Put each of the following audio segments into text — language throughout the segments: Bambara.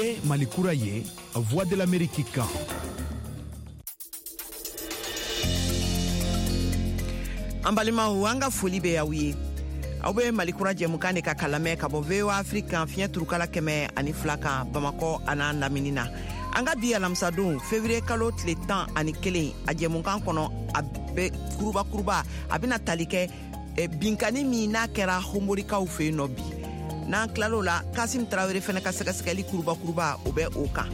Niye Malikura ye, Voix de l'Amérique kan. An balimaw an ka foli bɛ aw ye. Aw bɛ Malikura jɛmukan de ka kalamɛ ka bɔ VOA Afrique kan fiɲɛ turukala 102 kan Bamakɔ an'a lamini na. An ka bi alamisadon février kalo tile 11 a jɛmukan kɔnɔ a bɛ kuruba a bɛna tali kɛ binkani min n'a kɛra homorikaw fɛ yen nɔ bi. N'an tilal'o la Kasim Tarawele fɛnɛ ka sɛgɛsɛgɛli kuruba o bɛ o kan.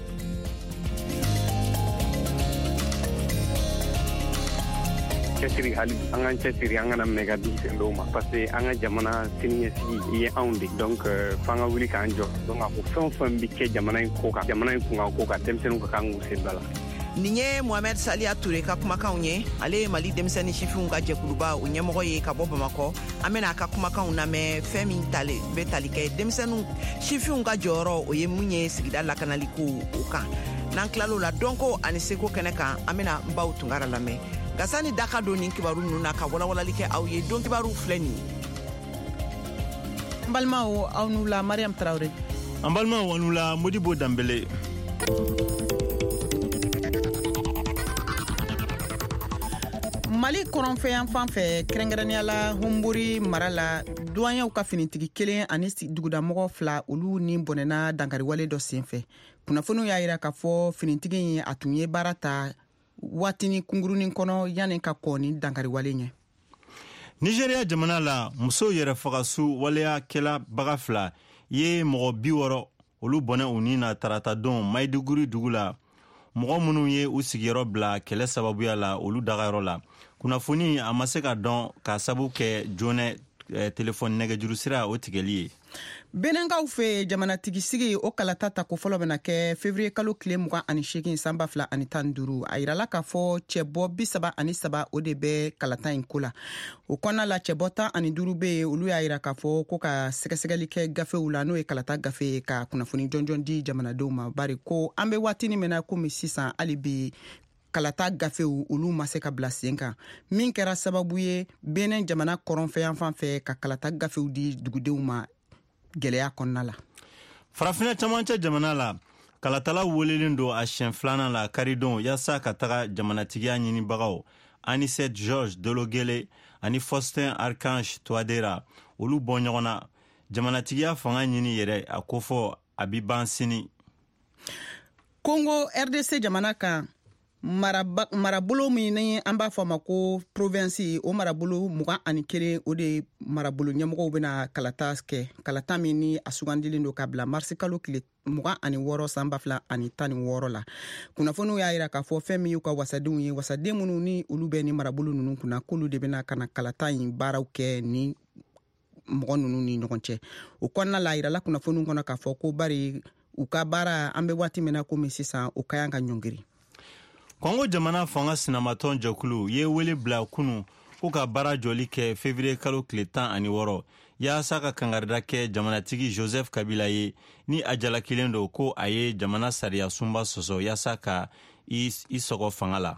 Cɛsiri hali an k'an cɛsiri an kana minɛ ka di dɔw ma parce que an ka jamana siniɲɛsigi ye anw de donc f'an ka wuli k'an jɔ donc a ko fɛn o fɛn bɛ kɛ jamana in ko kan denmisɛnninw ka kan k'u sen don a la. Nin ye Mohamed Saliya Toure ka kumakanw ye. Ale ye Mali denmisɛnnin sifinw ka jɛkuluba o ɲɛmɔgɔ ye ka bɔ Bamakɔ. An bɛna a ka kumakanw lamɛn fɛn min bɛ tali kɛ denmisɛnninw sifinw ka jɔyɔrɔ o ye mun ye sigida lakanaliko o kan. N'an tilal'o la dɔnko ani seko kɛnɛ kan an bɛna n baw Tunkara lamɛn. Gasani daka don nin kibaru ninnu na ka walawalali kɛ aw ye don kibaru filɛ nin ye. N balimaw aw n'u la Mariam Traoré. An balimaw aw n'u la Modibo Dambele. Mali kɔrɔnfɛyan fan fɛ kɛrɛnkɛrɛnnenya la Hombori mara la duwanyaw ka finitigi kelen ani dugudamɔgɔ 2 olu ni bɔnɛna dankariwale dɔ senfɛ. Kunnafoniw y'a yira k'a fɔ finitigi in a tun ye baara ta waatini kungurunin kɔnɔ yanni ka kɔn ni dankariwale ɲɛ. Nigeria jamana la muso yɛrɛ fagasu waleya kɛla baga 2 ye mɔgɔ 60 olu bɔnɛ u ni na tarata don Maiduguri dugu la. Mɔgɔ minnu ye u sigiyɔrɔ bila kɛlɛ sababuya la olu dagayɔrɔ la. Kunnafoni a ma se ka dɔn ka sabu kɛ jonɛ telefɔni nɛgɛjuru sira o tigɛli ye. Benenkaw fɛ jamanatigisigi o kalata ta ko fɔlɔ bɛna kɛ février kalo tile 28 san 2015 a yirala k'a fɔ cɛbɔ 73 o de bɛ kalata in ko la. O kɔnɔna la cɛbɔ 15 bɛ yen olu y'a yira k'a fɔ ko ka sɛgɛsɛgɛli kɛ gafew la n'o ye kalata gafe ye ka kunnafoni jɔnjɔn di jamanadenw ma. Bari ko an bɛ waatini min na komi sisan hali bi kalata gafew olu ma se ka bila sen kan. Min kɛra sababu ye Benin jamana kɔrɔnfɛyan fan fɛ ka kalata gafew di dugudenw ma gɛlɛya kɔnɔna la. Farafinna camancɛ jamana la kalatala welelen don a siɲɛ 2nan la karidon yasa ka taga jamanatigiya ɲinibagaw Anicet George Dologele ani Faustin Archange Touadera olu bɔ ɲɔgɔn na jamanatigiya fanga ɲini yɛrɛ a ko fɔ a bi ban sini. Congo RDC jamana kan marabolo min ni an b'a fɔ ma ko province o marabolo 21 o de marabolo ɲɛmɔgɔw bɛna kalata kɛ kalata min ni a sugandilen don ka bila mars kalo tile 26 san 2016 la. Kunnafoniw y'a yira k'a fɔ fɛn min y'u ka wasadenw ye wasaden minnu ni olu bɛ ni marabolo ninnu kunna k'olu de bɛna kana kalata in baaraw kɛ ni mɔgɔ ninnu ni ɲɔgɔn cɛ. O kɔnɔna la a yirala kunnafoniw kɔnɔ k'a fɔ ko bari u ka baara an bɛ waati min na komi sisan o ka yan ka ɲɔngiri. Kongo jamana fanga sinamatɔn jɛkulu ye wele bila kunu ko ka baara jɔli kɛ février kalo tile 16 yaasa ka kangarida kɛ jamanatigi Joseph Kabila ye ni a jalakilen don ko a ye jamana sariya sunba sɔsɔ yaasa ka i sɔgɔ fanga la.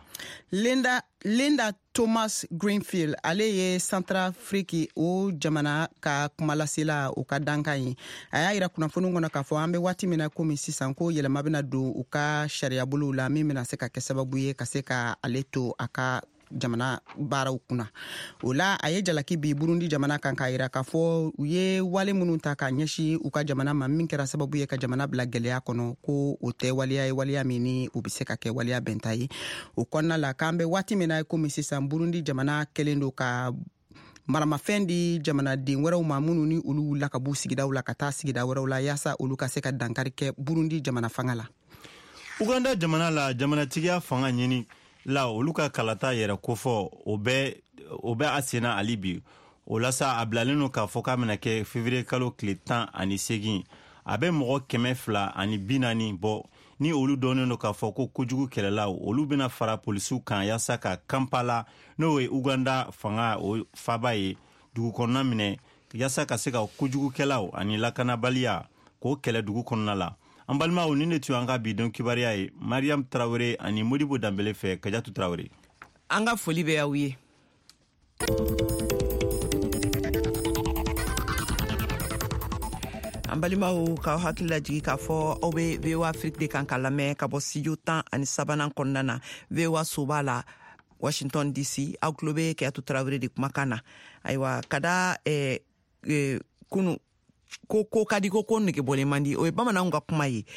Linda Thomas Greenfield ale ye Centrafrique o jamana ka kumalasela o ka dankan ye. A y'a yira kunnafoni kɔnɔ k'a fɔ an bɛ waati min na komi sisan ko yɛlɛma bɛna don u ka sariya bolow la min bɛna se ka kɛ sababu ye ka se ka ale to a ka jamana baaraw kunna. O la a ye jalaki bi Burundi jamana kan k'a yira k'a fɔ u ye wale minnu ta ka ɲɛsi u ka jamana ma min kɛra sababu ye ka jamana bila gɛlɛya kɔnɔ ko o tɛ waliya ye waliya min ni u bɛ se ka kɛ waliya bɛnta ye. O kɔnɔna la k'an bɛ waati min na komi sisan Burundi jamana kɛlen don ka maramafɛn di jamanaden wɛrɛw ma minnu ni olu wulila ka b'u sigidaw la ka taa sigida wɛrɛw la yaasa olu ka se ka dankari kɛ Burundi jamana fanga la. Uganda jamana la jamanatigiya fanga ɲini la olu ka kalata yɛrɛ kofɔ o bɛ a senna ali bi o la sa a bilalen no k'a fɔ k'a bɛna kɛ février kalo tile 18 a bɛ mɔgɔ 240 bɔ ni olu dɔnnen don k'a fɔ ko kojugu kɛlɛlaw olu bɛna fara polisiw kan yaasa ka Kampala n'o ye Uganda fanga o faba ye dugu kɔnɔna minɛ yaasa ka se ka kojugukɛlaw ani lakanabaliya k'o kɛlɛ dugu kɔnɔna la. An balimaw ni ne tun an ka bidon kibariya ye Mariam Traoré ani Modibo Dambele fɛ Kajatu Traoré. An ka foli bɛ aw ye. an balimaw k'aw hakili lajigi k'a fɔ aw be VOA Afrique de kan ka lamɛn ka bɔ studio 13 kɔnɔna na VOA soba la Washington DC. aw tulo be Keyatu Tarawele de kumakan na. ayiwa kada kunu ko kadi ko nege bɔlen man di o ye bamananw ka kuma ye.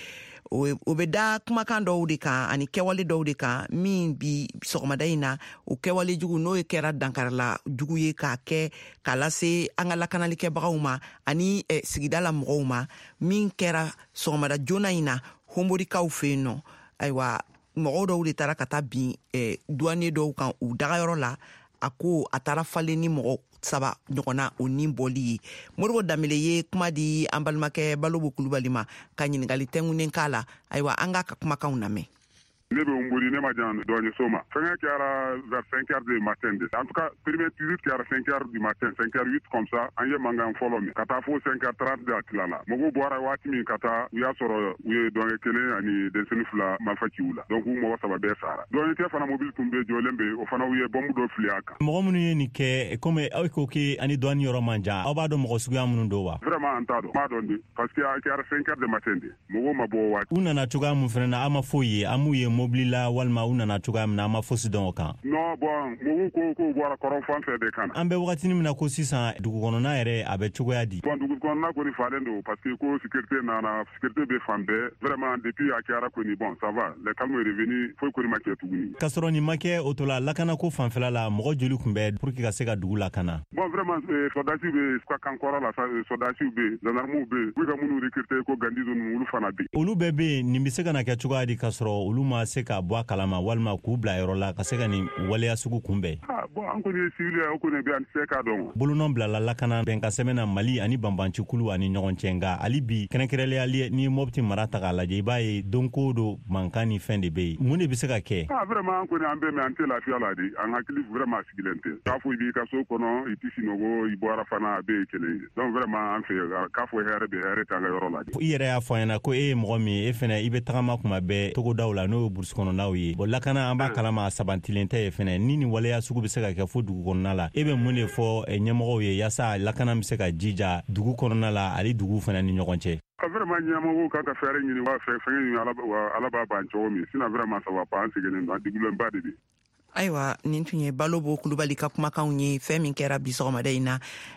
o be da kumakan dɔw de kan ani kɛwale dɔw de kan min bi sɔgɔmada in na o kɛwale jugu n'o ye kɛra dankarala jugu ye k'a kɛ k'a lase an ka lakanalikɛbagaw ma ani sigida la mɔgɔw ma min kɛra sɔgɔmada joona in na homborikaw fɛ yen nɔ. ayiwa mɔgɔw dɔw de taara ka taa bin douanier dɔw kan u dagayɔrɔ la. a ko a taara falen ni mɔgɔ 3 ɲɔgɔnna o ni bɔli ye. Moribo Danbele ye kuma di an balimakɛ Balobo Kulubali ma ka ɲininkali tɛngunen k'a la. ayiwa an ka kumakanw lamɛn. Ne bɛ Umburi, ne ma jan dɔɔni so ma. Fɛngɛ kɛra vers 5h du matin de. En tout cas, premier visite kɛra 5h du matin, 5h08 comme ça. An ye mankan fɔlɔ min. Ka taa fo 5h30 de a tilala. Mɔgɔw bɔra waati min ka taa, u y'a sɔrɔ u ye dɔngɛ kelen ani denmisɛnnin 2 marifa ci u la. Donc u mɔgɔ 3 bɛɛ sara. Dɔngɛkɛ fana mobile tun bɛ jɔlen bɛ, o fana u ye bombe dɔ fili a kan. Mɔgɔ minnu ye nin kɛ, comme aw ko ke ani douane yɔrɔ man jan, aw b'a dɔn mɔgɔ suguya minnu don wa? Vraiment an t'a dɔn. M'a dɔn de. Parce que a kɛra 5h du matin de. Mɔgɔw ma bɔ waati. U nana cogoya mun fana na, a ma foyi ye, an m'u ye mobile la walima u nana cogoya min na, an ma fosi dɔn o kan. Non, bon, mɔgɔw ko bɔra kɔrɔn fan fɛ de kan. An bɛ wagatinin min na ko sisan dugu kɔnɔna yɛrɛ a bɛ cogoya di. Bon, dugu kɔnɔna kɔni falen don parce que ko sécurité nana, sécurité bɛ fan bɛɛ. Vraiment depuis a kɛra kɔni bon, ça va. Le calme est revenu, foyi kɔni ma kɛ tuguni. Ka sɔrɔ nin ma kɛ o to la lakana ko fanfɛla la mɔgɔ joli kun bɛ pour que ka se ka dugu lakana. Bon, vraiment soldats bɛ kankɔrɔ la, soldats bɛ, gendarmes bɛ, u ka minnu recruter ko gandi zone olu fana bɛ. Olu bɛɛ bɛ nin bɛ se ka na kɛ cogoya di ka sɔrɔ olu ma se ka bɔ a kalama walima k'u bila yɔrɔ la ka se ka nin waleya sugu kunbɛn. Bon, an kɔni ye civil ye, o kɔni bɛ an se ka dɔn. Bolonɔ bilala lakana bɛn ka sɛbɛnna Mali ani Banbanci kulu ani ɲɔgɔn cɛ nka hali bi kɛrɛnkɛrɛnnenya ni Mopti mara ta k'a lajɛ i b'a ye don ko don mankan ni fɛn de bɛ yen. Mun de bɛ se ka kɛ? Vraiment an kɔni an bɛ mɛn an tɛ lafiya la de. An hakili vraiment sigilen tɛ. K'a fɔ i b'i ka so kɔnɔ i tɛ sunɔgɔ i bɔra fana a bɛɛ ye kelen ye. Donc vraiment an fɛ k'a fɔ hɛrɛ bɛ hɛrɛ t'an ka yɔrɔ la de. I yɛrɛ y'a fɔ an ɲɛna ko e ye mɔgɔ min ye e fana i bɛ tagama kuma bɛɛ togodaw la n'o ye burusi kɔnɔnaw ye. Bon lakana an b'a kalama a sabantilen tɛ ye fana ni nin waleya sugu bɛ se ka kɛ fo dugu kɔnɔna la. E bɛ mun de fɔ ɲɛmɔgɔw ye yaasa lakana bɛ se ka jija dugu kɔnɔna la ani dugu fana ni ɲɔgɔn cɛ? Vraiment ɲɛmɔgɔw kan ka fɛɛrɛ ɲini wa fɛn ɲini ala b'a ban cogo min sinon vraiment ça va pas an seginnen don a digulenba de bi. Ayiwa nin tun ye Balobo Kulubali ka kumakanw ye fɛn min kɛra bi sɔgɔmada in na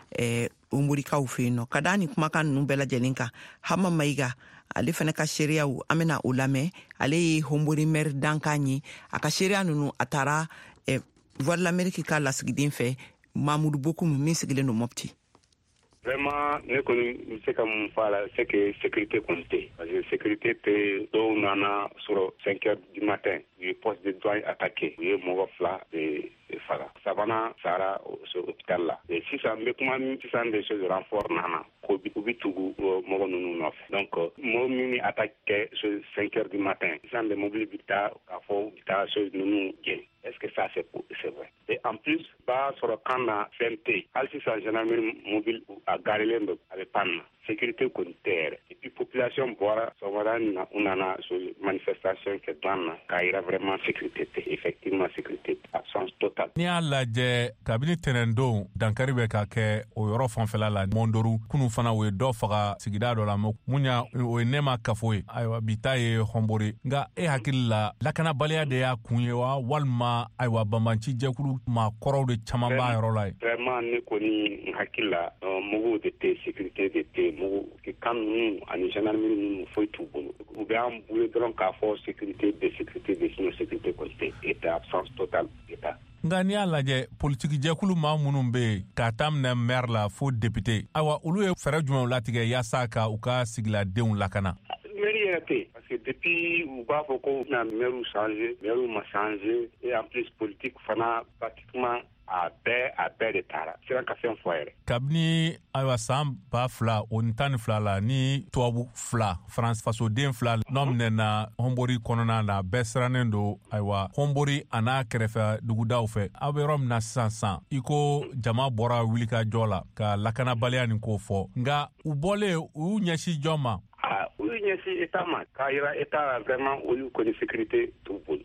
umurikaw fɛ yen nɔ. Ka da nin kumakan ninnu bɛɛ lajɛlen kan Hama Mayiga ale fana ka seereyaw an bɛna o lamɛn. Ale ye Hombori maire dankan ye. A ka seereya ninnu a taara Voix de l'Amérique ka lasigiden fɛ Mamudu Bokum min sigilen don Mopti. Vraiment, ne kɔni bɛ se ka mun fɔ a la c'est que sécurité kɔni tɛ parce que sécurité tɛ dɔw nana sɔrɔ 5h du matin u ye poste de douane attaqué u ye mɔgɔ 2 de faga sabanan sara hôpital la sisan n bɛ kuma min sisan de choses renfort nana ko u bɛ tugu mɔgɔ ninnu nɔfɛ donc mɔgɔ min ni attaque kɛ 5h du matin sisan de mobile bɛ taa k'a fɔ u bɛ taa chose ninnu gɛn. Est-ce que ça c'est vrai? Et en plus, bah sur le camp na FMT, alsi sa gendarmerie mobile a garé l'endo avec panne. Sécurité communautaire et puis population boira sawara na unana sur manifestation que donne kaira vraiment sécurité effectivement sécurité absence totale. Ni ala je kabini tenendo dankari be ka ke o yoro fanfela la mondoru kunu fana we do faga sigida do la munya o nema kafoe aywa bitaye Hombori nga e hakilla lakana baliya de ya kunyewa walma aywa Banbanci jekuru ma koro de chama ba yoro la vraiment ne koni hakilla mugo de sécurité de mugu ki kan nu ani gendarmerie nu foi tout bon ou bien boué dron ka force sécurité de sinon sécurité côté état absence totale état nga ni ala je politique jekulu ma munun be ka tamna maire la fo député awa ulu e fere juma latige ya saka u ka sigla deun lakana mairie parce que depuis ou ba foko na maire changer maire ma changer et en plus politique fana pratiquement a bɛɛ de taara siran ka fɛn fɔ yɛrɛ kabini ayiwa san 2000 o ni 12 la ni tubabu 2 France fasoden 2 nɔminɛna Hombori kɔnɔna na bɛɛ sirannen don ayiwa Hombori a n'a kɛrɛfɛ dugudaw fɛ aw bɛ yɔrɔ min na sisan i ko jama bɔra wulikajɔ la ka lakanabaliya nin ko fɔ nka u bɔlen u ɲɛsin jɔn ma u ɲɛsin état ma k'a yira état vraiment olu kɔni sécurité t'u bolo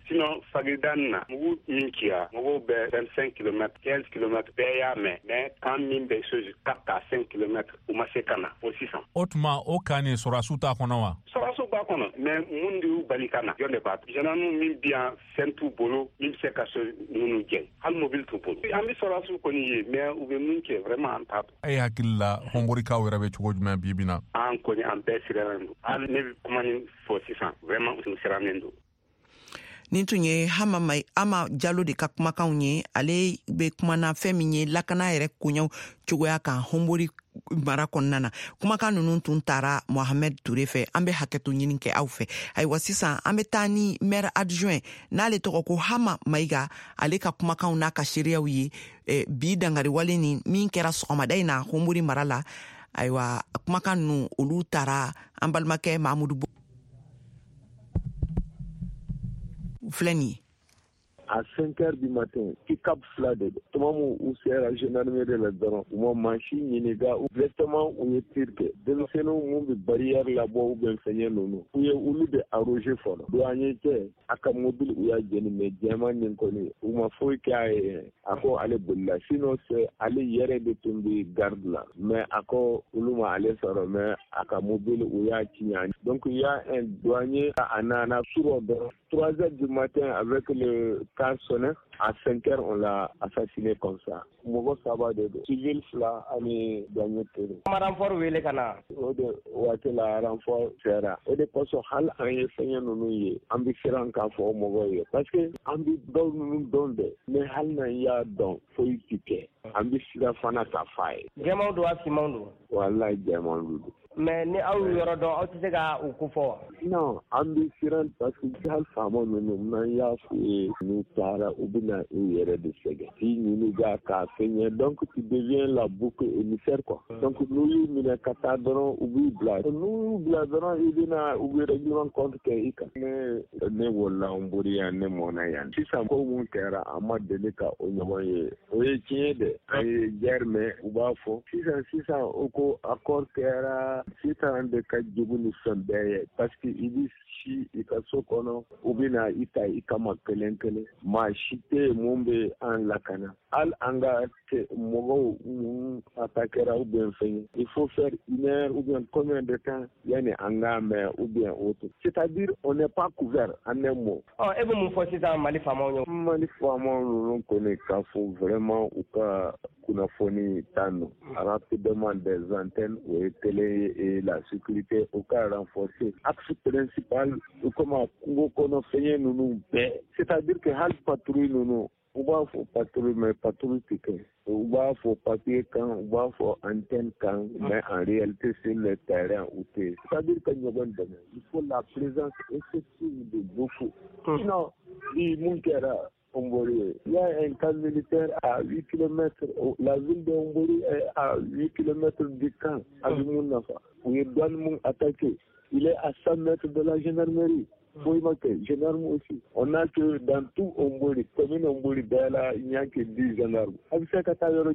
sinon fagidan na mugu minkia mugu be 25 km 15 km be ya mais quand min be so 4 à 5 km ou masekana pour 600 otuma o kani sorasu ta kono wa sorasu ba kono mais mundi balikana yonde ba jananu min bien sentu bolo min se ka so nunu je hal mobile to bolo ami sorasu ko ni mais ou be minke vraiment en tap ay hakilla hombori ka wera be chugo juma bibina an ko ni an be sirando al ne kuma ni for 600 vraiment o siramendo nin tun ye Hama Ama Jalo de ka kumakanw ye ale be kumana fɛn min ye lakana yɛrɛ koɲɛw cogoya kan hombori mara kɔnɔna na kumakan ninnu tun taara Mohamed Touré fɛ an be hakɛto ɲini kɛ aw fɛ ayiwa sisan an be taa ni maire adjoint n'ale tɔgɔ ko Hama Maiga ale ka kumakanw n'a ka seereyaw ye bi dangari wale ni min kɛra sɔgɔmada in na hombori mara la ayiwa kumakan ninnu olu taara an balimakɛ Mahamudu Fleni. À 5h du matin, qui cap fladé. Tout le monde où c'est la gendarmerie de la Daron, où mon machine, il y a exactement où il y a tiré. De nous, c'est nous, on barrière là-bas où bien fait nous. Où il y a où il y a arrogé fort. Douanier, à Kamobile, où il y a gagné, mais diamant, n'y connaît. Où ma fouille qui a encore allé boula. Sinon, c'est aller hier de tomber garde là. Mais encore, où l'on a allé sur mais à Kamobile, où il y a Tignan. Donc, il y a un douanier à Anana sur 3h du matin avec le cas sonné. À 5h, on l'a assassiné comme ça. Mogo Saba de civil fla ami dernier tour. Renfort wele kana. Ode wate la renfort sera. Ode poso hal anye fenya nunu ye. Ambi firan ka fo mogo ye. Parce que ambi don nunu donde. Mais hal na ya don fo yitike. Ambi sira fana ta fay. Gemando asimando. Wallahi gemando. Mais ni aw yoro don aw tise ka u ko fo. Non, ambi firan parce que hal famo nunu na ya fu ni tara ubina yere de sege. Si ni ga ka fenya donc tu deviens la boucle émissaire quoi. Donc nous nous katadron ubi bla. Nous bladron idina ubi règlement compte ke ika. Ne wala ombori ya ne mona yan. Si ça ko mun kera ama delika onyoye. Oye tiede ay germe ubafo. Si ça oko accord kera si ça de ka jibuni sonde parce que il si ikaso kono ubina ita ikama kelenkele ma shite mumbe an lakana al anga que mogo attaquera ou bien fait il faut faire 1 heure ou bien combien de temps yani anga mais ou bien autre c'est-à-dire on n'est pas couvert en un mot et vous me faites ça mali famo nous connaît qu'il faut vraiment ou pas kuna foni tano rapidement des antennes ou télé et la sécurité au cas renforcé axe principal ou comment qu'on fait nous c'est-à-dire que hal patrouille nous ou b'a fo patrouille mais patrouille piqué ou b'a fo papier quand ou b'a fo antenne quand mais en réalité c'est le terrain où c'est-à-dire que il faut la présence effective de beaucoup sinon il munkera Ombori. Il y a un camp militaire à 8 km. La ville de Ombori est à 8 km du camp, à Dumounafa, où il doit nous attaquer. Il est à 100 mètres de la gendarmerie. Faut y manquer. Gendarme aussi. On a que dans tout Ombori, commune Ombori, il n'y a que 10 gendarmes. Avec ça,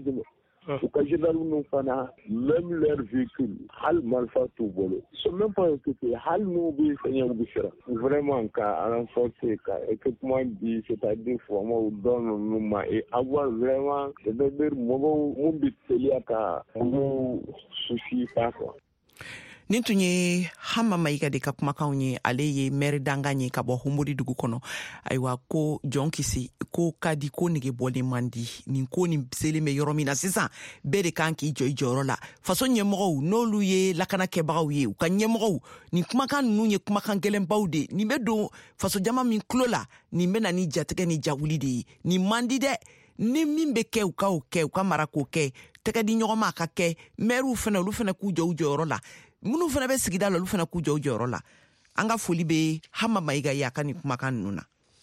au cas nous fana même leur véhicule hal malfa tout bolo ils sont même pas occupés hal nous bi seigneur bishara vraiment qu'à renforcer équipement dit c'est-à-dire former ou donner nous ma et avoir vraiment c'est-à-dire mogo mumbi teliaka mogo souci pas quoi. nin tun ye Hama Maiga de ka kumakanw ye ale ye maire danga ye ka bɔ Hombori dugu kɔnɔ ayiwa ko jɔn kisi ko ka di ko nege bɔlen man di nin ko nin selen bɛ yɔrɔ min na sisan bɛɛ de kan k'i jɔ i jɔyɔrɔ la faso ɲɛmɔgɔw n'olu ye lakanakɛbagaw ye u ka ɲɛmɔgɔw nin kumakan ninnu ye kumakan gɛlɛnbaw de nin bɛ don faso jama min tulo la nin bɛ na ni jatigɛ ni jawuli de ye nin man di dɛ ni min bɛ kɛ u ka mara k'o kɛ tɛgɛ di ɲɔgɔn ma a ka kɛ maires fana olu fana k'u jɔ u jɔyɔrɔ la minnu fana bɛ sigida la olu fana k'u jɔ u jɔyɔrɔ la an ka foli bɛ Hama Maiga ye a ka nin kumakan ninnu na.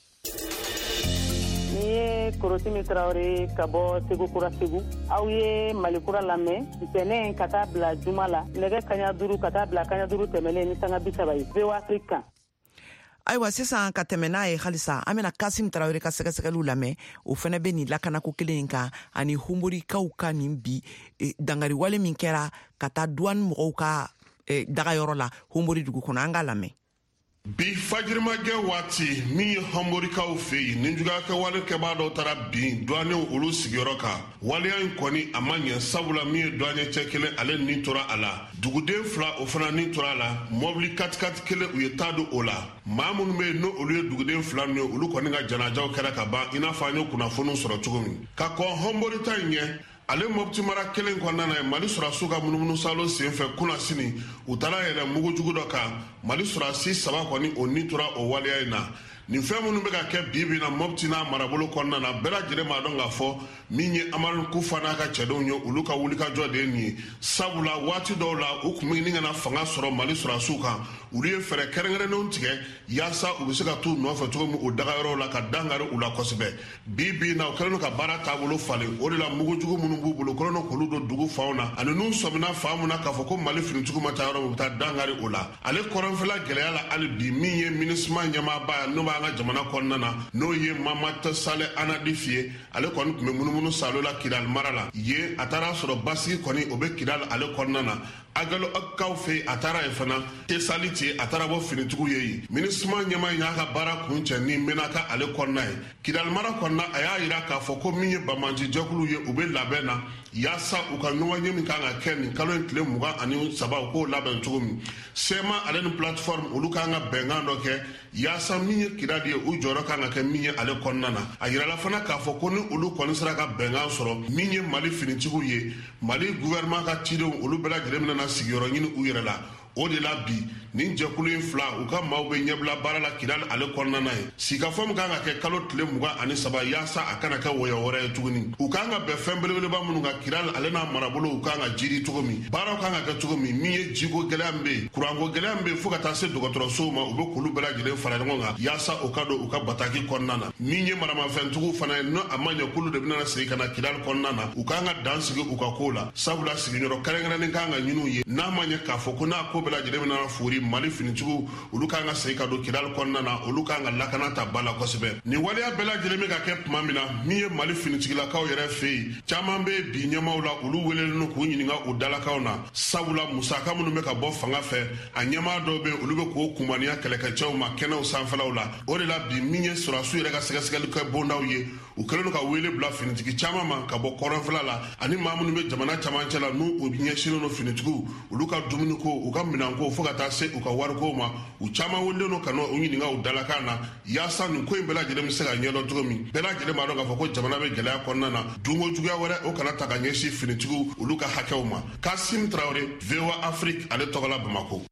Ni ye Korosimi Traoré ka bɔ Segu Kura Segu aw ye Malikura lamɛn ntɛnɛn ka taa bila juma la nɛgɛ kaɲa 5 ka taa bila kaɲa 5 tɛmɛlen ni sanga 30 ye VOA Afrique. Ayiwa sisan ka tɛmɛ n'a ye halisa an bɛna Kasim Traoré ka sɛgɛsɛgɛliw lamɛn o fana bɛ nin lakanako kelen in kan ani Homborikaw ka nin bi dangari wale min kɛra ka taa douane mɔgɔw ka dagayɔrɔ la Hombori dugu kɔnɔ an k'a lamɛn. bi fajirimagɛ waati min ye hamburikaw fɛ yen ninjugakɛ wale kɛbaa dɔw tara bin douaniw olu sigiyɔrɔ kan waleya in kɔni a ma ɲɛ sabula min ye douanier cɛ kelen ale nin tora a la duguden 2 o fana nin tora a la mɔbili 4x4 kelen u ye taa don o la maa minnu bɛ yen n'o olu ye duguden 2 ninnu ye olu kɔni ka janajaw kɛra ka ban i n'a fɔ an ye kunnafoniw sɔrɔ cogo min ka kɔn hamburita in ɲɛ ale mɔpti mara kelen kɔnɔna ye mali sɔrɔsiw ka munumunu salo senfɛ kunna sini u taara yɛrɛ mugujugu dɔ kan mali sɔrɔsi 3 kɔni o nin tora o waleya in na nin fɛn minnu bɛ ka kɛ bibi na mɔpti n'a marabolo kɔnɔna na bɛɛ lajɛlen b'a dɔn k'a fɔ min ye Amadu Kufa n'a ka cɛdenw ye olu ka wulikajɔ de ye nin ye sabula waati dɔw la u kun bɛ ɲini kana fanga sɔrɔ mali sɔrɔsiw kan olu ye fɛɛrɛ kɛrɛnkɛrɛnnenw tigɛ yaasa u bɛ se ka t'u nɔfɛ cogo min o dagayɔrɔw la ka dangari u la kosɛbɛ bibi na u kɛlen don ka baara taabolo falen o de la mugujugu minnu b'u bolo kɔlɔn k'olu don dugu fanw na ani n'u sɔmina fan mun na k'a fɔ ko mali finitigiw ma taa yɔrɔ min u bɛ taa dangari o la ale kɔrɔnfɛla gɛlɛya la hali bi min ye minisma ɲɛmaaba n'o b'an ka jamana kɔnɔna na n'o ye Mamata Sale Anadi Fiye ale kɔni tun bɛ munumunu salo la Kidal mara la yen a taara sɔrɔ basigi kɔni o bɛ Kidal ale kɔnɔna na agalo akaw fɛ a taara ye fana tesali ci a taara bɔ finitigiw ye yen minisma ɲɛma y'a ka baara kun cɛ ni menaka ale kɔnɔna ye Kidal mara kɔnɔna a y'a jira k'a fɔ ko min ye Bamanji jɛkulu ye u bɛ labɛn na yaasa u ka ɲɔgɔn ye min kan ka kɛ nin kalo in tile 27 u k'o labɛn cogo min sema ale ni plateforme olu kan ka bɛnkan dɔ kɛ yaasa min ye Kidal ye u jɔyɔrɔ kan ka kɛ min ye ale kɔnɔna na a yirala fana k'a fɔ ko ni olu kɔni sera ka bɛnkan sɔrɔ min ye mali finitigiw ye mali gouvernement ka cidenw olu bɛɛ lajɛlen bɛna sigiyɔrɔ ɲini u yɛrɛ la o de la bi nin jɛkulu in 2 u ka maaw bɛ ɲɛbila baara la Kidal ale kɔnɔna na ye sigikafɔ min kan ka kɛ kalo tile 23 yaasa a kana kɛ wɔyɔ wɛrɛ ye tuguni u kan ka bɛn fɛn belebeleba minnu ka Kidal ale n'a marabolo u kan ka jiri cogo min baaraw kan ka kɛ cogo min min ye jiko gɛlɛya min bɛ yen kuranko gɛlɛya min bɛ yen fo ka taa se dɔgɔtɔrɔsow ma u bɛ k'olu bɛɛ lajɛlen fara ɲɔgɔn kan yaasa o ka don u ka bataki kɔnɔna na min ye maramafɛntigiw fana ye n'o a ma ɲɛ k'olu de bɛna segin ka na Kidal kɔnɔna na u kan ka dan sigi u ka ko la sabula sigiɲɔgɔn kɛrɛnkɛrɛnnen kan ka ɲini u ye n'a ma ɲɛ k'a fɔ ko n'a ko bɛɛ lajɛlen bɛna fori mali finitigiw olu kan ka segin ka don Kidal kɔnɔna na olu kan ka lakana ta ba la kosɛbɛ nin waleya bɛɛ lajɛlen bɛ ka kɛ tuma min na min ye mali finitigilakaw yɛrɛ fɛ yen caman bɛ bi ɲɛmaw la olu welelen don k'u ɲininka u dalakaw na sabula musaka minnu bɛ ka bɔ fanga fɛ a ɲɛmaa dɔw bɛ olu bɛ k'o kumaniya kɛlɛkɛcɛw ma kɛnɛw sanfɛlaw la o de la bi min ye sɔrɔsiw yɛrɛ ka sɛgɛsɛgɛli kɛ bondaw ye u kɛlen don ka wele bila finitigi caman ma ka bɔ kɔrɔnfɛla la ani maa minnu bɛ jamana camancɛ la n'u ɲɛsinnen don finitigiw olu ka dumuni ko u ka minan ko fo ka taa se u ka wariko ma u caman wele don ka n'o ɲininka u dalakan na yaasa nin ko in bɛɛ lajɛlen bɛ se ka ɲɛdɔn cogo min bɛɛ lajɛlen b'a dɔn k'a fɔ ko jamana bɛ gɛlɛya kɔnɔna na dunko juguya wɛrɛ o kana ta ka ɲɛsin finitigiw olu ka hakɛw ma Kasim Traoré VOA Afrique ale tɔgɔla Bamako.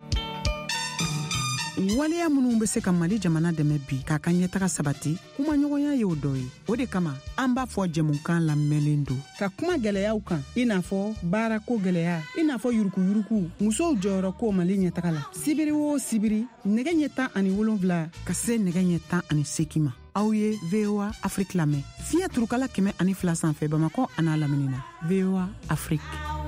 waleya minnu bɛ se ka mali jamana dɛmɛ bi k'a ka ɲɛtaga sabati kuma ɲɔgɔnya ye o dɔ ye o de kama an b'a fɔ jɛmukan lamɛnlen don ka kuma gɛlɛyaw kan i n'a fɔ baarako gɛlɛya i n'a fɔ yurukuyuruku musow jɔyɔrɔ ko mali ɲɛtaga la sibiri o sibiri nɛgɛ ɲɛ 17 ka se nɛgɛ ɲɛ 18 ma aw ye VOA Afrique lamɛn fiɲɛ turukala 102 sanfɛ Bamako a n'a lamini na VOA Afrique.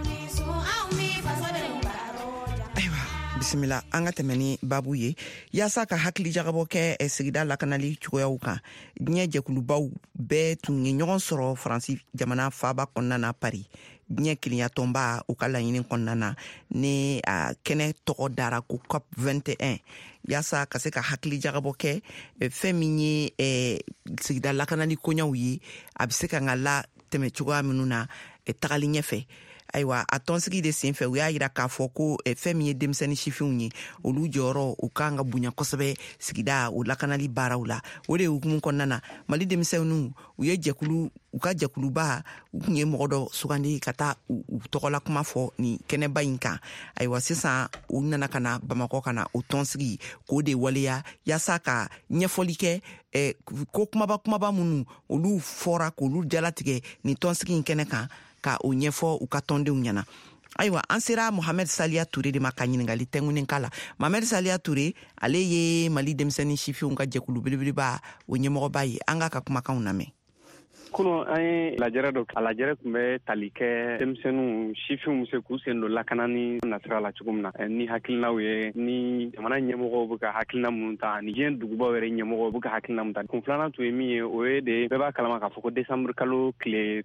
bisimila an ka tɛmɛ ni babu ye yaasa ka hakili jagabɔ kɛ sigida lakanali cogoyaw kan diɲɛ jɛkulubaw bɛɛ tun ye ɲɔgɔn sɔrɔ Faransi jamana faaba kɔnɔna na Paris diɲɛ kelenya u ka laɲini kɔnɔna na ni a kɛnɛ tɔgɔ dara ko COP 21 yaasa ka se ka hakili jagabɔ kɛ fɛn min ye sigida lakanali koɲaw ye a bɛ se ka la tɛmɛ cogoya minnu na tagali ɲɛfɛ ayiwa a tɔnsigi de senfɛ u y'a jira k'a fɔ ko fɛn min ye denmisɛnnin sifinw ye olu jɔyɔrɔ u kan ka bonya kosɛbɛ sigida o lakanali baaraw la o de hukumu kɔnɔna na mali denmisɛnninw u ye u ka jɛkuluba u kun ye mɔgɔ dɔ sugandi ka taa u tɔgɔla kuma fɔ ni kɛnɛba in kan ayiwa sisan u nana ka na Bamakɔ ka na o tɔnsigi k'o de waleya yaasa ka ɲɛfɔli kɛ ko kumaba minnu olu fɔra k'olu jalatigɛ ni tɔnsigi in kɛnɛ kan ka o ɲɛfɔ u ka tɔndenw ɲɛna ayiwa an sera Mohamed Saliya Touré de ma ka ɲiningali tɛngunen k'a la Mohamed Saliya Touré ale ye mali denmisɛnnin sifinw ka jɛkulu belebeleba o ɲɛmɔgɔba ye an ka kumakanw lamɛn. Kuno an ye lajɛrɛ dɔ a lajɛrɛ tun bɛ tali kɛ denmisɛnninw sifinw se k'u sen don lakana ni nasira la cogo min na ni hakilinaw ye ni jamana ɲɛmɔgɔw bɛ ka hakilina minnu ta ani diɲɛ dugubaw yɛrɛ ɲɛmɔgɔw bɛ ka hakilina minnu ta kun filanan tun ye min ye o ye de bɛɛ b'a kalama k'a fɔ ko desanburu kalo tile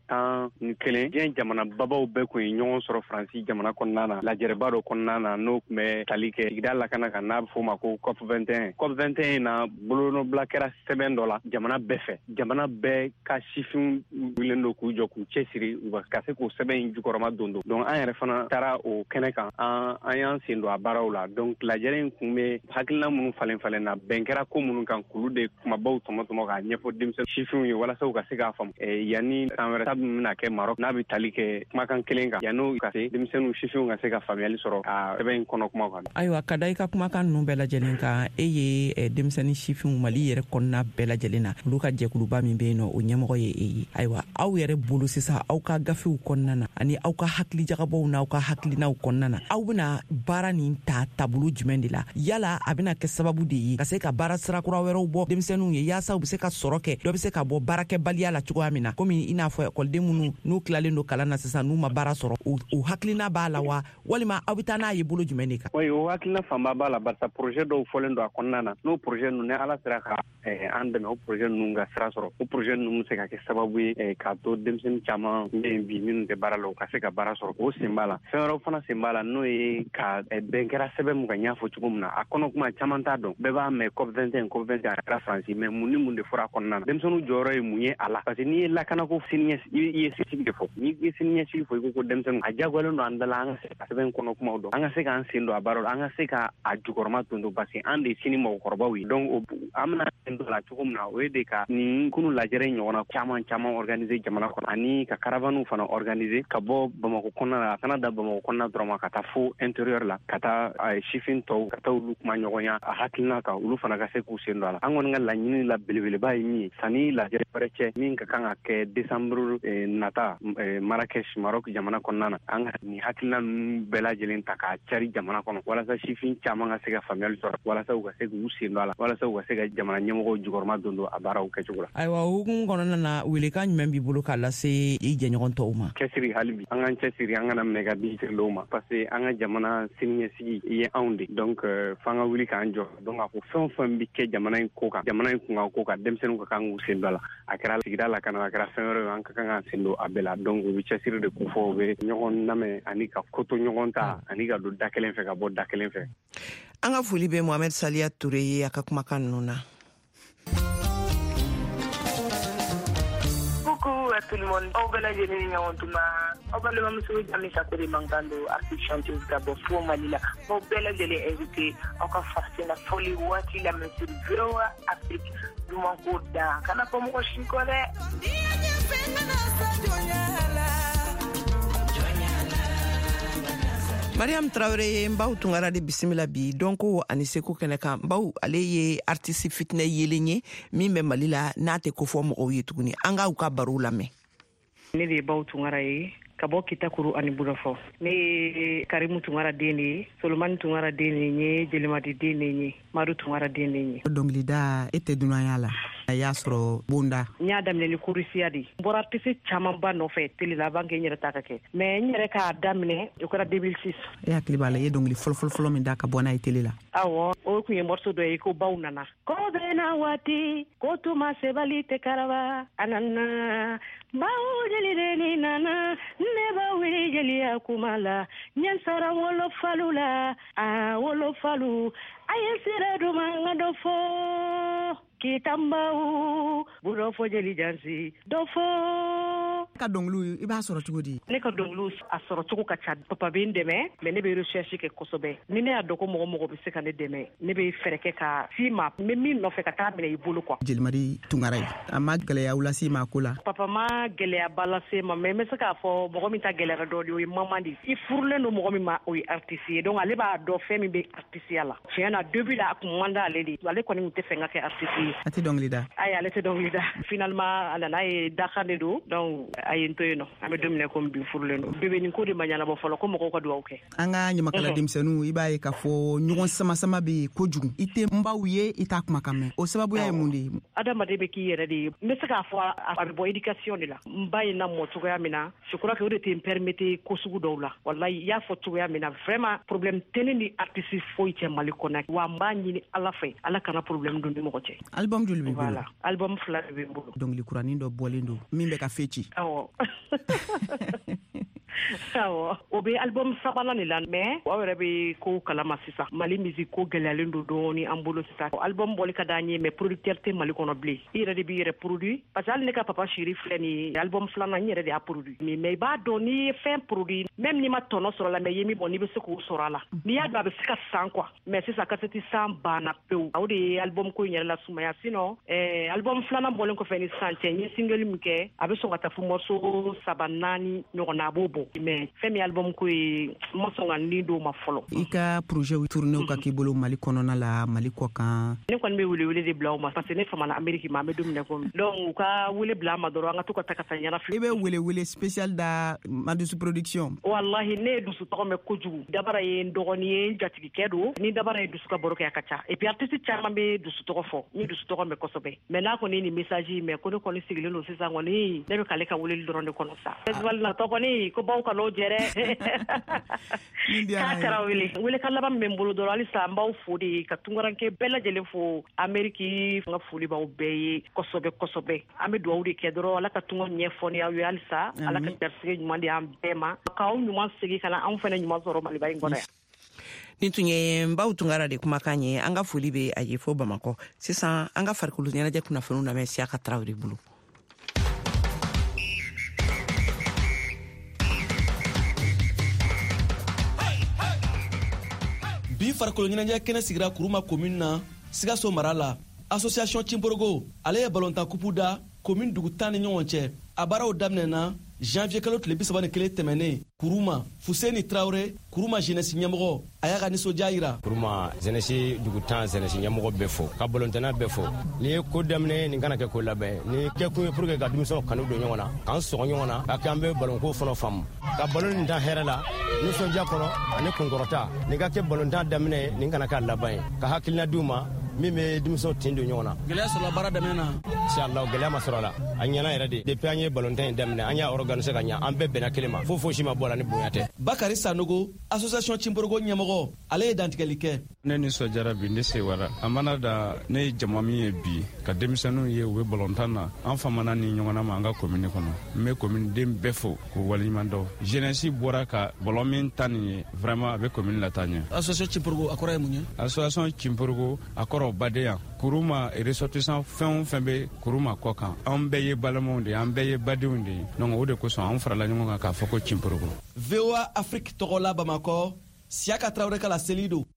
11 diɲɛ jamana babaw bɛɛ kun ye ɲɔgɔn sɔrɔ Faransi jamana kɔnɔna na lajɛrɛba dɔ kɔnɔna na n'o tun bɛ tali kɛ sigida lakana kan n'a bɛ fɔ o ma ko COP 21 COP 21 na bolonɔbila kɛra sɛbɛn dɔ la jamana bɛɛ fɛ jamana bɛɛ ka sifin wilen do k'u jɔ k'u cɛsiri u ka se k'o sɛbɛn in jukɔrɔma don donc an yɛrɛ fana taara o kɛnɛ kan an y'an sen don a baaraw la donc lajɛrɛ in kun bɛ hakilina minnu falen na bɛn kɛra ko minnu kan k'olu de kumabaw tɔmɔtɔmɔ k'a ɲɛfɔ denmisɛn sifinw ye walasa u ka se k'a faamu yanni san wɛrɛ ta bɛna kɛ Maroc n'a bɛ tali kɛ kumakan kelen kan yan'o ka se denmisɛnninw sifinw ka se ka faamuyali sɔrɔ a sɛbɛn in kɔnɔ kuma kan. Ayiwa ka da i ka kumakan ninnu bɛɛ lajɛlen kan e ye denmisɛnnin sifinw Mali yɛrɛ kɔnɔna bɛɛ lajɛlen na olu ka jɛkuluba min bɛ yen nɔ o ɲɛmɔgɔ ye e ye. Ayiwa aw yɛrɛ bolo sisan aw ka gafew kɔnɔna na ani aw ka hakilijagabaw n'aw ka hakilinaw kɔnɔna na aw bɛna baara nin ta taabolo jumɛn de la yala a bɛna kɛ sababu de ye ka se ka baara sirakura wɛrɛw bɔ denmisɛnninw ye yaasa u bɛ se ka sɔrɔ kɛ dɔ bɛ se ka bɔ baarakɛbaliya la cogoya min na komi i n'a fɔ ekɔliden minnu n'u tilalen don kalan na sisan n'u ma baara sɔrɔ o hakilina b'a la wa walima aw bɛ taa n'a ye bolo jumɛn de kan. Oui o hakilina fanba b'a la barisa projet dɔw fɔlen don a kɔnɔna na n'o projet ninnu ni Ala sera ka an dɛmɛ o projet ninnu ka sira sɔrɔ o projet ninnu bɛ se ka kɛ sababu ye k'a to denmisɛnnin caman bɛ yen bi minnu tɛ baara la u ka se ka baara sɔrɔ o sen b'a la fɛn wɛrɛw fana sen b'a la n'o ye ka bɛn kɛra sɛbɛn mun kan y'a fɔ cogo min na a kɔnɔ kuma caman t'a dɔn bɛɛ b'a mɛn COP 21 a kɛra Faransi mais mun ni mun de fɔra a kɔnɔna na denmisɛnninw jɔyɔrɔ ye mun ye a la parce que n'i ye lakanako siniɲɛsigi i ye sigi de fɔ n'i ye siniɲɛsigi fɔ i ko denmisɛnninw a diyagoyalen don an da la an ka se ka sɛbɛn kɔnɔ kumaw dɔn an ka se k'an sen don a baaraw la an ka se ka a jukɔrɔma ton parce que an de ye sini mɔgɔkɔrɔbaw ye donc an bɛna sen don a la cogo min na o ye de ka nin kunu lajɛrɛ ɲɔgɔnna caman organiser jamana kɔnɔ ani ka caravane fana organiser ka bɔ Bamakɔ kɔnɔna la a kana da Bamakɔ kɔnɔna dɔrɔn ma ka taa fo intérieur la ka taa sifin tɔw ka taa olu kuma ɲɔgɔnya a hakilina kan olu fana ka se k'u sen don a la an kɔni ka laɲini la belebeleba ye min ye sanni lajɛrɛ wɛrɛ cɛ min ka kan ka kɛ décembre nata Marrakech Maroc jamana kɔnɔna na an ka nin hakilina ninnu bɛɛ lajɛlen ta k'a cari jamana kɔnɔ walasa sifin caman ka se ka faamuyali sɔrɔ walasa u ka se k'u sen don a la walasa u ka se ka jamana ɲɛmɔgɔw jukɔrɔma don a baaraw kɛcogo la. Ayiwa hukumu kɔnɔna na welekan jumɛn b'i bolo k'a lase i jɛɲɔgɔn tɔw ma. Cɛsiri hali bi an k'an cɛsiri an kana minɛ ka di sirilenw ma parce que an ka jamana siniɲɛsigi i ye anw de donc f'an ka wuli k'an jɔ donc a ko fɛn o fɛn bɛ kɛ jamana in ko kan jamana in kunkan ko kan denmisɛnninw ka kan k'u sen don a la a kɛra sigida la kana a kɛra fɛn wɛrɛ ye an ka kan k'an sen don a bɛɛ la donc u bɛ cɛsiri de k'u fɔ u bɛ ɲɔgɔn lamɛn ani ka ko to ɲɔgɔn ta ani ka don da kelen fɛ ka bɔ da kelen fɛ. An ka foli bɛ Mohamed Saliya Ture ye a ka kumakan ninnu na. Coucou à tout le monde. Au bel jour ni nyawantuma. Au bel mamusu jami sakuri mangando artiste chanteuse Gabo Fo Malila. Au bel jour invité encore fascina folie wati la monsieur Groa Afrique du manko da. Kana ko mo shinkole. Mariam Traoré mbaw tungara de bisimila bi donc ani seko kɛnɛ kan mbaw ale ye artiste fitnɛ yelen ye min bɛ Mali la n'a tɛ ko fɔ mɔgɔw ye tuguni an ka u ka baro lamɛn. Ne de ye baw tungara ye ka bɔ Kitakuru ani Budafɔ. Ne ye Karimu Tungara den de ye, Solomani Tungara den de ye, Jelimadi den de ye, Madu Tungara den de ye. Dɔnkilida e tɛ dunanya la. A y'a sɔrɔ bonda. N y'a daminɛ ni kurisiya de. N bɔra artiste camanba nɔfɛ télé la avant que n yɛrɛ ta ka kɛ. Mais n yɛrɛ k'a daminɛ o kɛra 2006. E hakili b'a la, i ye dɔnkili fɔlɔ min da ka bɔ n'a ye télé la. Awɔ, o kun ye morceau dɔ ye ko baw nana. Ko bɛɛ na waati, ko tuma sebali tɛ karaba, a nana. Baw jeli de ni nana, ne ba wili jeliya kuma la. Ɲɛ sara wolofalu la, a wolofalu. A ye sira duman ka dɔ fɔ. Kitambaw Budafɔ jeli jansi dɔ fɔ. Ka dɔnkiliw i b'a sɔrɔ cogo di? Ne ka dɔnkiliw a sɔrɔ cogo ka ca. Papa bɛ n dɛmɛ mais ne bɛ recherche kɛ kosɛbɛ. Ni ne y'a dɔn ko mɔgɔ bɛ se ka ne dɛmɛ ne bɛ fɛrɛ kɛ ka si ma n bɛ min nɔfɛ ka taa minɛ i bolo quoi. Jelimadi Tungara ye a ma gɛlɛya lase ma ko la. Papa ma gɛlɛyaba lase ma mais n bɛ se k'a fɔ mɔgɔ min ta gɛlɛyara dɔ de o ye maman de. I furulen don mɔgɔ min ma o ye artiste ye donc ale b'a dɔn fɛn min bɛ artisteya la. Tiɲɛ na début la a kun man d'ale de ale kɔni tun tɛ fɛ n ka kɛ artiste ye. A tɛ dɔnkili da. Ayi ale tɛ dɔnkili da. Finalement a nana ye Dakar de don donc ayin to yino ame domine ko bi furleno bebe ni ko de manyala bo folo ko mo ko duwa ke anga nyamakala demsenu ibaye ka fo nyugon sama be kojugu ite mbawuye ita kuma kame o sababu ya mundi adama de be ki yere de mesaka fo a bo education la mbaye na mo to ya mina je crois que o de te permettre ko sugu dowla wallahi ya fo to ya mina vraiment problème teneni artiste fo ite maliko na wa mbani ni ala fe ala kana problème dundi mo ko ce album julbi voilà album fla be mbulu donc li kurani ndo bolendo mimbe ka feci awo awo obe album sabala ni lan mais o rebe ko kalama sisa mali musique ko galalendo doni ambulo sisa album boli ka danye mais producteur te mali kono blé ire de bi ire produit parce que ne ka papa chéri fleni album flana ni ire de a produit mais ba doni fin produit même ni ma tono sur la mais yemi boni be seko sora la ni ya ba be sika san quoi mais c'est ça ka seti san bana peu o de album ko nyere la suma ya sino album flana boli ko feni santé ni single mike abe so kata fu morceau sabanani no na bobo mais femi album ko morceau ngani do ma folo ika projet wi tourner ka kibolo mali konona la mali ko kan ne kon me wule de bla ma parce que ne fama na amerique ma me dum ne ko donc ka wule bla ma doro nga to ko takata nyana fi ibe wule spécial da Madusu production wallahi ne du su to me ko jugu dabara ye ndogoni ye jatigi kedo ni dabara ye du su ka boroke akacha et puis artiste chama me du su to fo ni du su to me ko sobe mais na ko ni message mais ko ko ni sigile no sisa ngoni ne be kale ka wule doro ne kono sa festival na to ko ni ko baw ka lo jere ka tara wule kala ba membolo doro ali sa mbaw fodi ka tungaranke bella jele fo ameriki nga fuli ba obeye kosobe ame do awde ke doro ala ka tungo nyefo ni awi alsa ala ka terse nyumandi am bema ka o nyuma segi kana am fene nyuma zoro mali bay ngona ni tunye mbaw tungara de kuma kanye anga fuli be aye fo Bamako sisan anga farkulu nyana je kuna fonu na mesi aka Traoré bulu bi farkolo ɲɛnajɛ kɛnɛ sigira kuruma commune na Sikaso mara la association Cimborgo ale ye balontan kupu da commune dugu 10 ni ɲɔgɔn cɛ a baaraw daminɛna janvier kalo tile 31 tɛmɛnen kuruma Fuseni Traoré kuruma jeunesse ɲɛmɔgɔ a y'a ka nisɔndiya yira kuruma jeunesse dugu 10 jeunesse ɲɛmɔgɔ bɛɛ fo ka balontana bɛɛ fo ni ye ko daminɛ nin kana kɛ ko labɛn ni kɛ kun ye pour que ka denmisɛnw kanu don ɲɔgɔn na k'an sɔgɔ ɲɔgɔn na ka kɛ an bɛ balonko fana faamu ka balon nin dan hɛrɛ la nisɔndiya kɔnɔ ani kunkɔrɔta nin ka kɛ balontan daminɛ nin kana k'a laban ye ka hakilina d'u ma min bɛ denmisɛnw tin don ɲɔgɔn na gɛlɛya sɔrɔla baara daminɛ na inshallah gɛlɛya ma sɔrɔ la a ɲɛna yɛrɛ de depuis an ye balontan in daminɛ an y'a organiser ka ɲɛ an bɛɛ bɛnna kelen ma fo fosi ma bɔ la ni bonya tɛ Bakari Sanogo association Cimborgo ɲɛmɔgɔ ale ye dantigɛli kɛ ne nisɔndiyara bi ne sewara a mana da ne ye jama min ye bi ka denmisɛnninw ye u bɛ balontan na an famana ni ɲɔgɔnna ma an ka commune kɔnɔ n bɛ commune den bɛɛ fo k'u waleɲuman dɔn jeunesse bɔra ka ballon min ta nin ye vraiment a bɛ commune la taa ɲɛ association Cimborgo a kɔrɔ ye mun ye association Cimborgo a kɔrɔ badenya kuruma ressortissant fɛn o fɛn bɛ kuruma kɔ kan an bɛɛ ye balimaw de ye an bɛɛ ye badenw de ye donc o de kosɔn an farala ɲɔgɔn kan k'a fɔ ko Cimborgo VOA Afrique tɔgɔ la Bamakɔ Siaka Traoré ka la seli don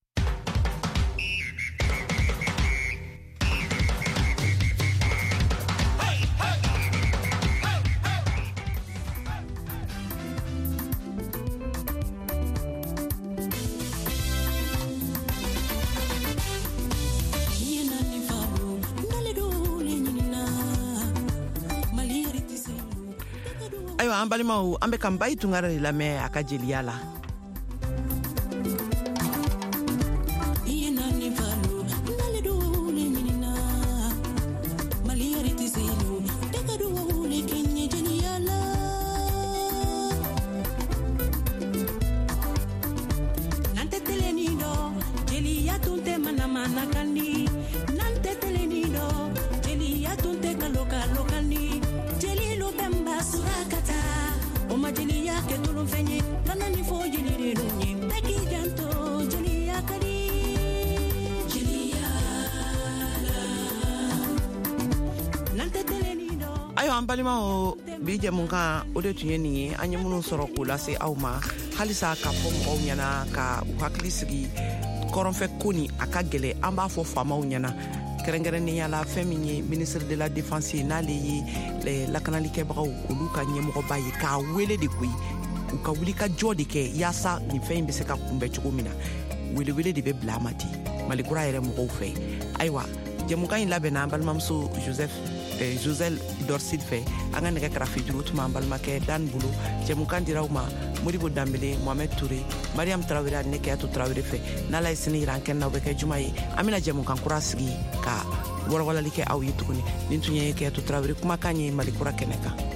ayiwa an balimaw an bɛ kan bayi tungara de lamɛn a ka jeliya la ayiwa an balimaw bi jɛmu kan o de tun ye nin ye an ye minnu sɔrɔ k'o lase aw ma halisa ka fɔ mɔgɔw ɲɛna ka u hakili sigi kɔrɔnfɛ ko ni a ka gɛlɛ an b'a fɔ faamaw ɲɛna kɛrɛnkɛrɛnnenya la fɛn min ye ministre de la défense n'ale ye lakanalikɛbagaw olu ka ɲɛmɔgɔba ye k'a wele de koyi u ka wuli ka jɔ de kɛ yaasa nin fɛn in bɛ se ka kunbɛn cogo min na welewele de bɛ bila a ma ten malikura yɛrɛ mɔgɔw fɛ ayiwa jɛmukan in labɛnna an balimamuso Joseph Josel Dorsid fɛ an ka nɛgɛ karafe juru tuma an balimakɛ Dan Bulu jɛmukan diraw ma Modibo Dambele Mohamed Touré Mariam Traoré ani ne Keyatu Traoré fɛ n'Ala ye sini yira an kɛnɛ na o bɛ kɛ juma ye an bɛna jɛmukan kura sigi ka wɔlɔwɔlali kɛ aw ye tuguni nin tun ye Keyatu Traoré kumakan ye Mali kura kɛnɛ kan